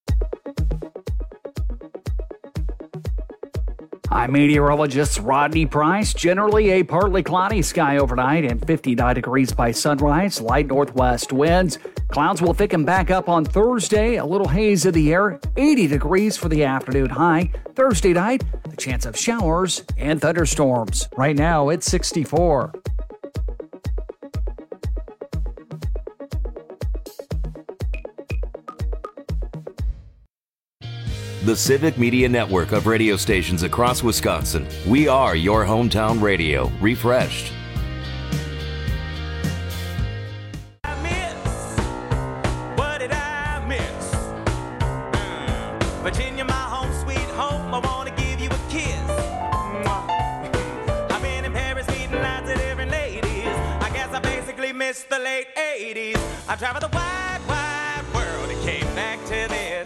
I'm meteorologist Rodney Price. Generally a partly cloudy sky overnight and fifty-nine degrees by sunrise. Light northwest winds. Clouds will thicken back up on Thursday. A little haze in the air. eighty degrees for the afternoon high. Thursday night, a chance of showers and thunderstorms. Right now, it's sixty-four. The Civic Media Network of radio stations across Wisconsin. We are your hometown radio, refreshed. Virginia, my home, sweet home, I want to give you a kiss. I've been in Paris meeting lots of different ladies. I guess I basically missed the late eighties. I traveled the wide, wide world and came back to this.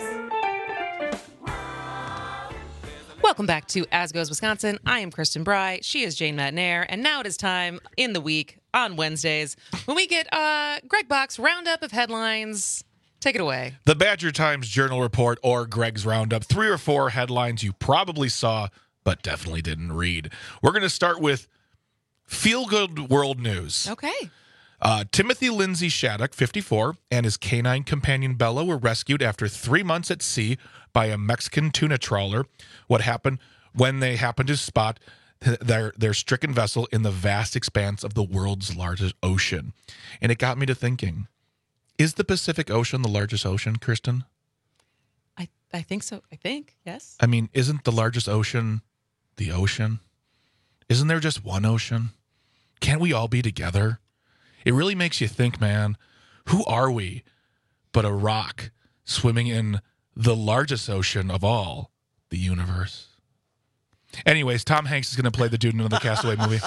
Welcome back to As Goes Wisconsin. I am Kristen Bry. She is Jane Matnair. And now it is time in the week on Wednesdays when we get uh, Greg Bach's roundup of headlines. Take it away. The Badger Times Journal Report or Greg's Roundup. Three or four headlines you probably saw, but definitely didn't read. We're going to start with feel-good world news. Okay. Uh, Timothy Lindsay Shattuck, fifty-four, and his canine companion Bella were rescued after three months at sea by a Mexican tuna trawler. What happened when they happened to spot their, their stricken vessel in the vast expanse of the world's largest ocean? And it got me to thinking, is the Pacific Ocean the largest ocean, Kristen? I, I think so. I think, yes. I mean, isn't the largest ocean the ocean? Isn't there just one ocean? Can't we all be together? It really makes you think, man, who are we but a rock swimming in the largest ocean of all, the universe? Anyways, Tom Hanks is going to play the dude in another Castaway movie.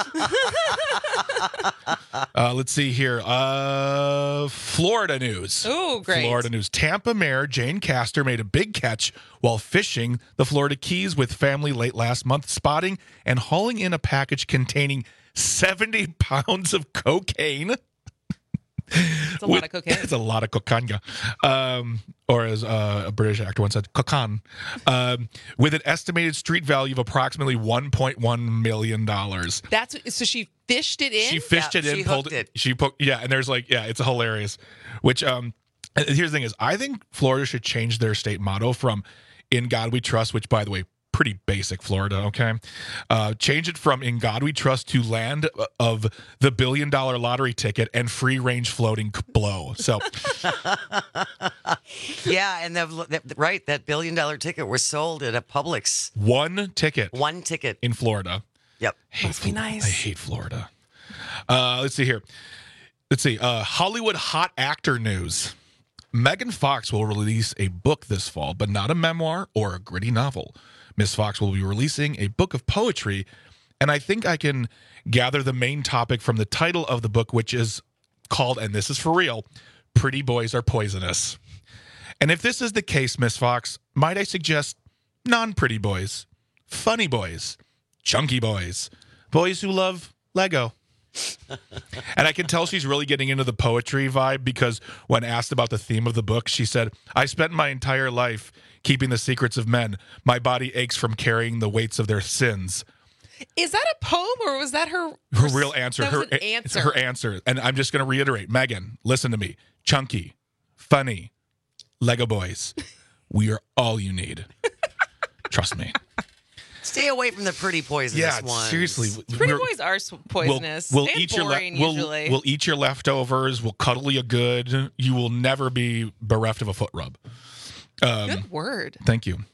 Uh, let's see here. Uh, Florida news. Oh, great. Florida news. Tampa Mayor Jane Castor made a big catch while fishing the Florida Keys with family late last month, spotting and hauling in a package containing seventy pounds of cocaine. It's a lot of cocaine. It's a lot of cocaine. Um, or as uh, a British actor once said, cocaine. Um, with an estimated street value of approximately one point one million dollars. That's so she fished it in? She fished yeah, it in, she pulled it. it. She put, yeah, and there's like, yeah, it's hilarious. Which, um, here's the thing is, I think Florida should change their state motto from "In God We Trust," which, by the way, pretty basic Florida, okay? Uh, change it from "In God We Trust" to "Land of the Billion Dollar Lottery Ticket and Free Range Floating Blow." So, yeah, and the, the, right, that billion dollar ticket was sold at a Publix. One ticket. One ticket. In Florida. Yep. Must be nice. I hate Florida. Uh, let's see here. Let's see. Uh, Hollywood hot actor news. Megan Fox will release a book this fall, but not a memoir or a gritty novel. Miss Fox will be releasing a book of poetry, and I think I can gather the main topic from the title of the book, which is called, and this is for real, Pretty Boys Are Poisonous. And if this is the case, Miss Fox, might I suggest non-pretty boys, funny boys, chunky boys, boys who love Lego. And I can tell she's really getting into the poetry vibe because when asked about the theme of the book, she said, "I spent my entire life keeping the secrets of men. My body aches from carrying the weights of their sins." Is that a poem or was that her her real answer? That was her an answer. Her answer. And I'm just going to reiterate, Megan, listen to me. Chunky, funny, Lego boys. We are all you need. Trust me. Stay away from the pretty poisonous yeah, ones. seriously. Pretty We're- boys are s- poisonous We'll, we'll and eat your boring le- we'll, usually. we'll eat your leftovers. We'll cuddle you good. You will never be bereft of a foot rub. Um, Good word. Thank you.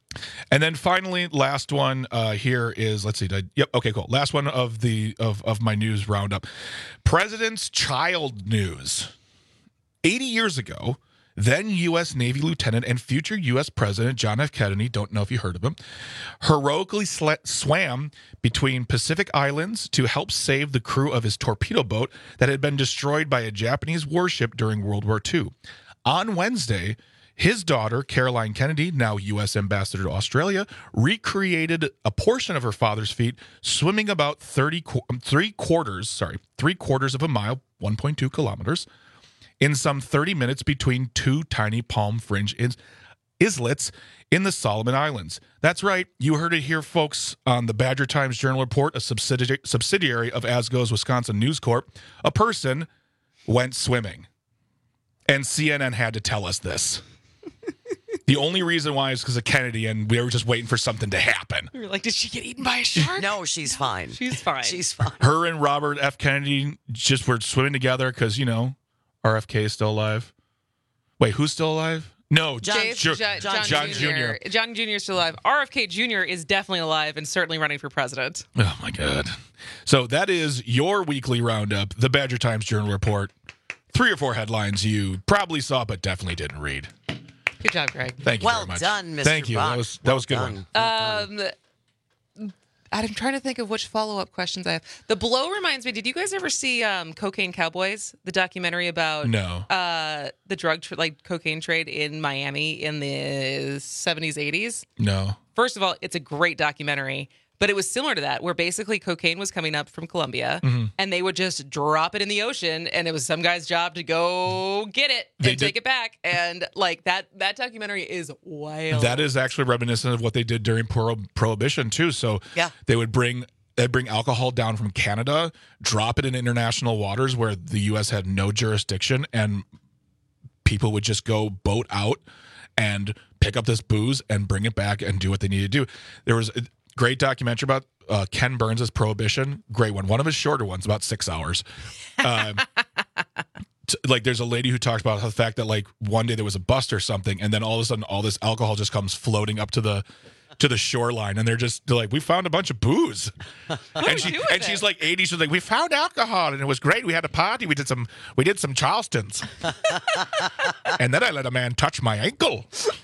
And then finally, last one uh, here is, let's see. Did I, yep. Okay, cool. Last one of the of, of my news roundup. President's child news. eighty years ago, then U S Navy Lieutenant and future U S President John F. Kennedy, don't know if you heard of him, heroically sl- swam between Pacific Islands to help save the crew of his torpedo boat that had been destroyed by a Japanese warship during World War Two. On Wednesday, his daughter, Caroline Kennedy, now U S Ambassador to Australia, recreated a portion of her father's feat, swimming about thirty, three quarters, sorry, three quarters of a mile, one point two kilometers, in some thirty minutes between two tiny palm fringe is- islets in the Solomon Islands. That's right. You heard it here, folks, on the Badger Times Journal Report, a subsidi- subsidiary of Asgo's Wisconsin News Corp. A person went swimming. And C N N had to tell us this. The only reason why is because of Kennedy, and we were just waiting for something to happen. We were like, did she get eaten by a shark? No, she's fine. She's fine. She's fine. Her and Robert F. Kennedy just were swimming together because, you know, R F K is still alive. Wait, who's still alive? No, John, Ju- John, John, John Junior Junior John Junior is still alive. R F K Junior is definitely alive and certainly running for president. Oh, my God. So that is your weekly roundup, the Badger Times Journal Report. Three or four headlines you probably saw but definitely didn't read. Good job, Greg. Thank you well very much. done, Mister Thank you. Bach. That was that well was a good done. one. Well Um, I'm trying to think of which follow-up questions I have. The Blow reminds me, did you guys ever see um, Cocaine Cowboys, the documentary about No. uh, the drug, tra- like cocaine trade in Miami in the seventies, eighties? No. First of all, it's a great documentary, but it was similar to that, where basically cocaine was coming up from Colombia, Mhm. and they would just drop it in the ocean, and it was some guy's job to go get it and They did- take it back. And like that, that documentary is wild. That is actually reminiscent of what they did during pro- Prohibition, too. So Yeah. they would bring they'd bring alcohol down from Canada, drop it in international waters where the U S had no jurisdiction, and people would just go boat out and pick up this booze and bring it back and do what they needed to do. There was a great documentary about uh, Ken Burns' Prohibition. Great one. One of his shorter ones, about six hours. Um, t- like there's a lady who talks about the fact that like one day there was a bust or something, and then all of a sudden all this alcohol just comes floating up to the to the shoreline, and they're just they're like, we found a bunch of booze. and she and she's like eighty. She's like, we found alcohol, and it was great. We had a party. We did some we did some Charlestons, and then I let a man touch my ankle.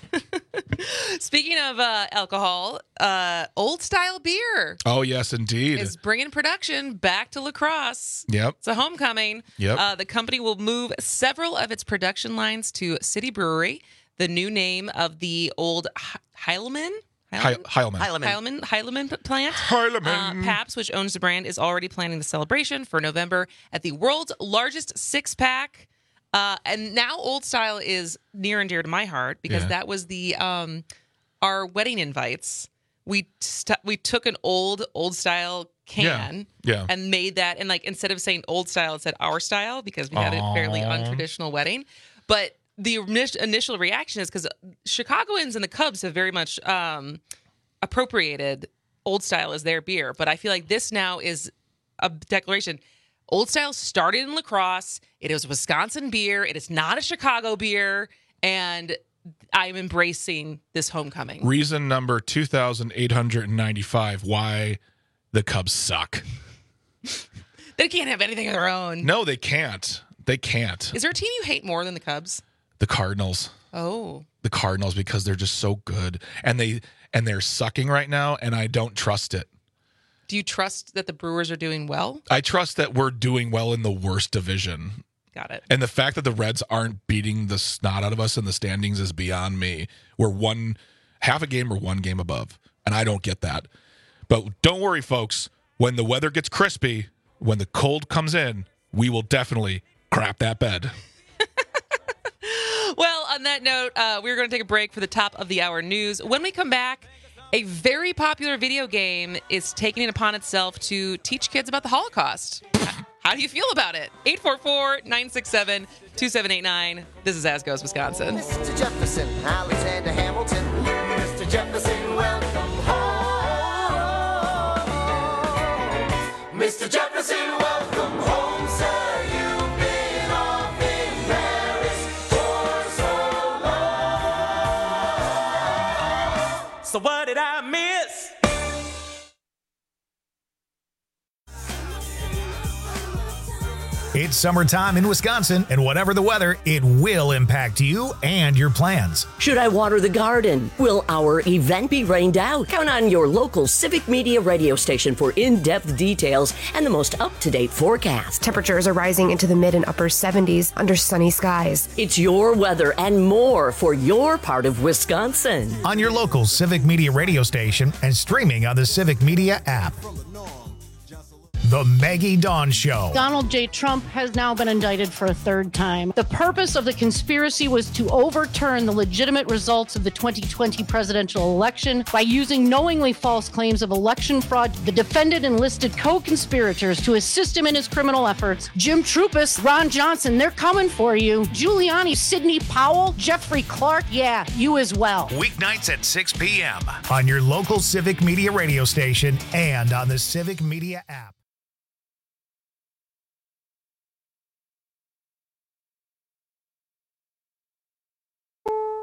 Speaking of uh, alcohol, uh, Old Style Beer Oh yes, indeed. is bringing production back to La Crosse. Yep. It's a homecoming. Yep. Uh, the company will move several of its production lines to City Brewery, the new name of the old He- Heileman. Hi- Heileman. Heileman. Heileman plant. Heileman. Uh, Pabst, which owns the brand, is already planning the celebration for November at the world's largest six-pack. Uh, and now Old Style is near and dear to my heart because Yeah. that was the um, our wedding invites. We st- we took an old Old Style can Yeah. Yeah. and made that, and like instead of saying Old Style, it said Our Style because we had a fairly Aw. untraditional wedding. But the init- initial reaction is because Chicagoans and the Cubs have very much um, appropriated Old Style as their beer, but I feel like this now is a declaration. Old Style started in La Crosse. It is Wisconsin beer. It is not a Chicago beer, and I'm embracing this homecoming. Reason number two thousand eight hundred ninety-five why the Cubs suck. They can't have anything of their own. No, they can't. They can't. Is there a team you hate more than the Cubs? The Cardinals. Oh. The Cardinals because they're just so good. And they and they're sucking right now, and I don't trust it. Do you trust that the Brewers are doing well? I trust that we're doing well in the worst division. Got it. And the fact that the Reds aren't beating the snot out of us in the standings is beyond me. We're one half a game or one game above, and I don't get that. But don't worry, folks. When the weather gets crispy, when the cold comes in, we will definitely crap that bed. Well, on that note, uh, we're going to take a break for the top of the hour news. When we come back, a very popular video game is taking it upon itself to teach kids about the Holocaust. How do you feel about it? eight four four, nine six seven, two seven eight nine. This is As Goes Wisconsin. Mister Jefferson, Alexander Hamilton. Mister Jefferson, welcome home. Mister Jefferson, welcome home, sir. You've been off in Paris for so long. So It's summertime in Wisconsin, and whatever the weather, it will impact you and your plans. Should I water the garden? Will our event be rained out? Count on your local Civic Media radio station for in-depth details and the most up-to-date forecast. Temperatures are rising into the mid and upper seventies under sunny skies. It's your weather and more for your part of Wisconsin. On your local Civic Media radio station and streaming on the Civic Media app. The Maggie Dawn Show. Donald J. Trump has now been indicted for a third time. The purpose of the conspiracy was to overturn the legitimate results of the twenty twenty presidential election by using knowingly false claims of election fraud. The defendant enlisted co-conspirators to assist him in his criminal efforts. Jim Trupis, Ron Johnson, they're coming for you. Giuliani, Sidney Powell, Jeffrey Clark, yeah, you as well. Weeknights at six p.m. on your local Civic Media radio station and on the Civic Media app.